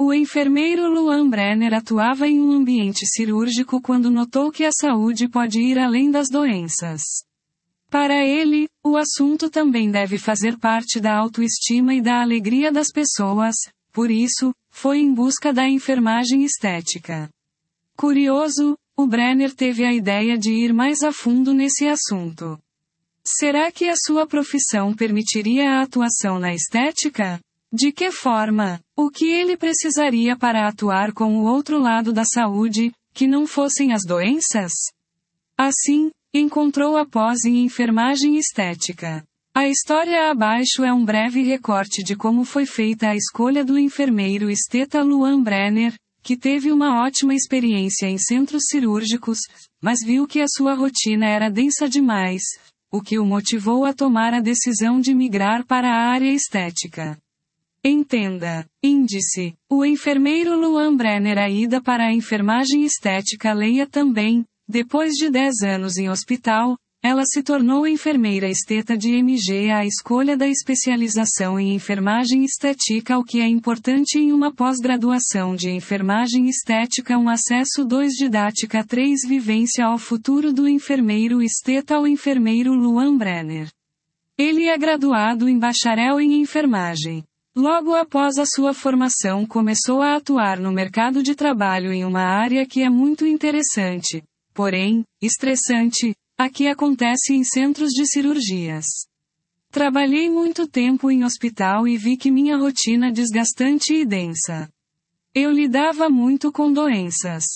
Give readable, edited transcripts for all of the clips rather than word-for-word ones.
O enfermeiro Luan Brenner atuava em um ambiente cirúrgico quando notou que a saúde pode ir além das doenças. Para ele, o assunto também deve fazer parte da autoestima e da alegria das pessoas, por isso, foi em busca da enfermagem estética. Curioso, o Brenner teve a ideia de ir mais a fundo nesse assunto. Será que a sua profissão permitiria a atuação na estética? De que forma? O que ele precisaria para atuar com o outro lado da saúde, que não fossem as doenças? Assim, encontrou a pós em enfermagem estética. A história abaixo é um breve recorte de como foi feita a escolha do enfermeiro esteta Luan Brenner, que teve uma ótima experiência em centros cirúrgicos, mas viu que a sua rotina era densa demais, o que o motivou a tomar a decisão de migrar para a área estética. Entenda. Índice. O enfermeiro Luan Brenner a ida para a enfermagem estética. Leia também. Depois de 10 anos em hospital, ela se tornou enfermeira esteta de MG. A escolha da especialização em enfermagem estética. O que é importante em uma pós-graduação de enfermagem estética. Um acesso 2 didática 3 vivência ao futuro do enfermeiro esteta. O enfermeiro Luan Brenner. Ele é graduado em bacharel em enfermagem. Logo após a sua formação começou a atuar no mercado de trabalho em uma área que é muito interessante, porém, estressante, a que acontece em centros de cirurgias. Trabalhei muito tempo em hospital e vi que minha rotina desgastante e densa. Eu lidava muito com doenças.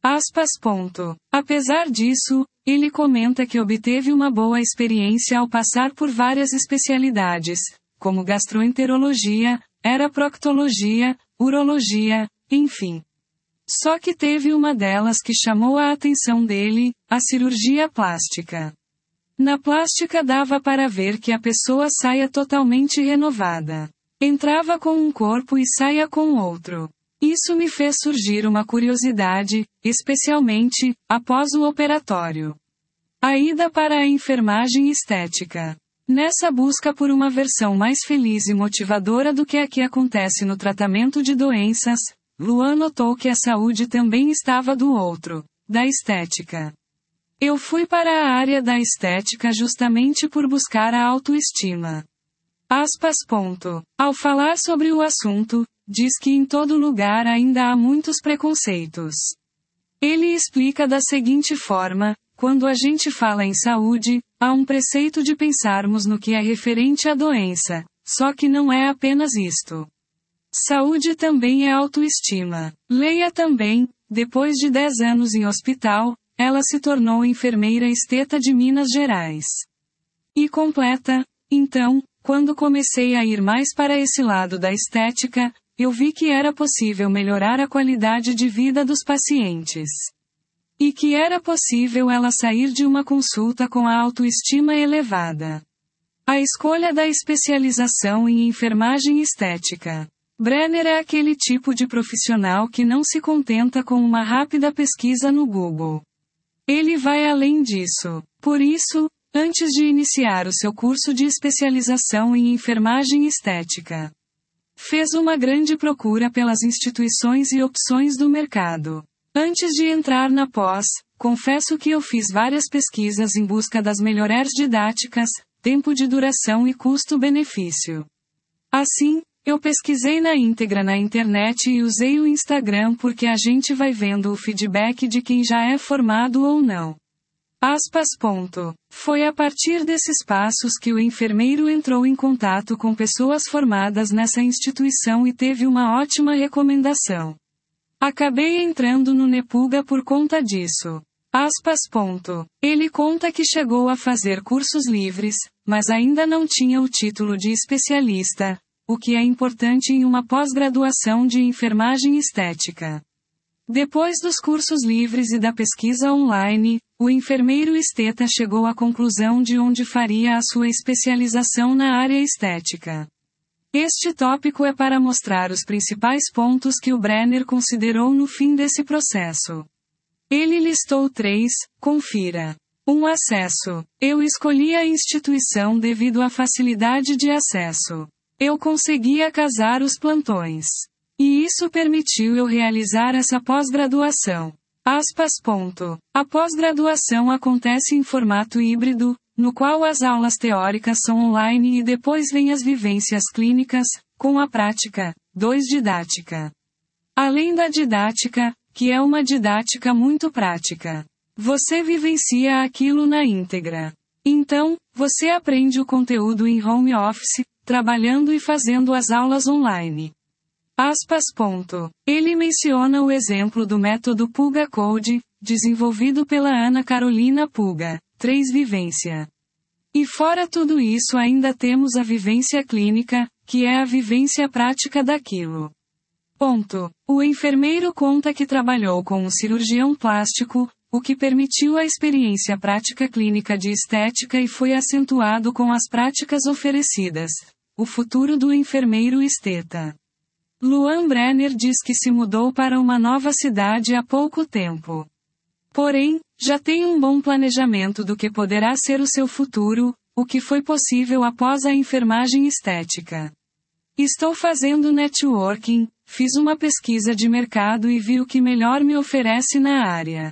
Apesar disso, ele comenta que obteve uma boa experiência ao passar por várias especialidades, como gastroenterologia, proctologia, urologia, enfim. Só que teve uma delas que chamou a atenção dele, a cirurgia plástica. Na plástica dava para ver que a pessoa saia totalmente renovada. Entrava com um corpo e saia com outro. Isso me fez surgir uma curiosidade, especialmente, após o operatório. A ida para a enfermagem estética. Nessa busca por uma versão mais feliz e motivadora do que a que acontece no tratamento de doenças, Luan notou que a saúde também estava do outro, da estética. Eu fui para a área da estética justamente por buscar a autoestima. Ao falar sobre o assunto, diz que em todo lugar ainda há muitos preconceitos. Ele explica da seguinte forma: quando a gente fala em saúde, há um preceito de pensarmos no que é referente à doença, só que não é apenas isto. Saúde também é autoestima. Leia também, depois de 10 anos em hospital, ela se tornou enfermeira esteta de Minas Gerais. E completa, então, quando comecei a ir mais para esse lado da estética, eu vi que era possível melhorar a qualidade de vida dos pacientes. E que era possível ela sair de uma consulta com a autoestima elevada. A escolha da especialização em enfermagem estética. Brenner é aquele tipo de profissional que não se contenta com uma rápida pesquisa no Google. Ele vai além disso. Por isso, antes de iniciar o seu curso de especialização em enfermagem estética, fez uma grande procura pelas instituições e opções do mercado. Antes de entrar na pós, confesso que eu fiz várias pesquisas em busca das melhores didáticas, tempo de duração e custo-benefício. Assim, eu pesquisei na íntegra na internet e usei o Instagram porque a gente vai vendo o feedback de quem já é formado ou não. Foi a partir desses passos que o enfermeiro entrou em contato com pessoas formadas nessa instituição e teve uma ótima recomendação. Acabei entrando no Nepulga por conta disso. Ele conta que chegou a fazer cursos livres, mas ainda não tinha o título de especialista, o que é importante em uma pós-graduação de enfermagem estética. Depois dos cursos livres e da pesquisa online, o enfermeiro esteta chegou à conclusão de onde faria a sua especialização na área estética. Este tópico é para mostrar os principais pontos que o Brenner considerou no fim desse processo. Ele listou 3, confira. 1. Acesso. Eu escolhi a instituição devido à facilidade de acesso. Eu conseguia casar os plantões. E isso permitiu eu realizar essa pós-graduação. A pós-graduação acontece em formato híbrido, no qual as aulas teóricas são online e depois vêm as vivências clínicas, com a prática. 2. Didática. Além da didática, que é uma didática muito prática, você vivencia aquilo na íntegra. Então, você aprende o conteúdo em home office, trabalhando e fazendo as aulas online. Ele menciona o exemplo do método Pulga Code, desenvolvido pela Ana Carolina Pulga. 3. Vivência. E fora tudo isso ainda temos a vivência clínica, que é a vivência prática daquilo. O enfermeiro conta que trabalhou com um cirurgião plástico, o que permitiu a experiência prática clínica de estética e foi acentuado com as práticas oferecidas. O futuro do enfermeiro esteta. Luan Brenner diz que se mudou para uma nova cidade há pouco tempo. Porém, já tem um bom planejamento do que poderá ser o seu futuro, o que foi possível após a enfermagem estética. Estou fazendo networking, fiz uma pesquisa de mercado e vi o que melhor me oferece na área.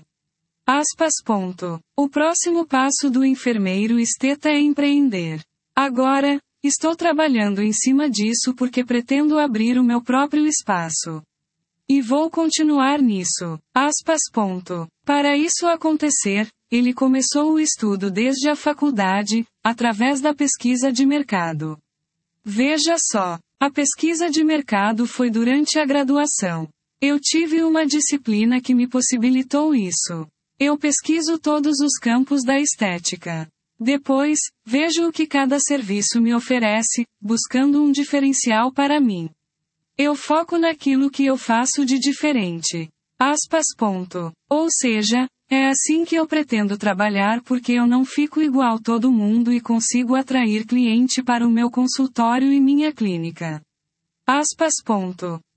O próximo passo do enfermeiro esteta é empreender. Agora, estou trabalhando em cima disso porque pretendo abrir o meu próprio espaço. E vou continuar nisso. Para isso acontecer, ele começou o estudo desde a faculdade, através da pesquisa de mercado. Veja só, a pesquisa de mercado foi durante a graduação. Eu tive uma disciplina que me possibilitou isso. Eu pesquiso todos os campos da estética. Depois, vejo o que cada serviço me oferece, buscando um diferencial para mim. Eu foco naquilo que eu faço de diferente. Ou seja, é assim que eu pretendo trabalhar porque eu não fico igual todo mundo e consigo atrair cliente para o meu consultório e minha clínica.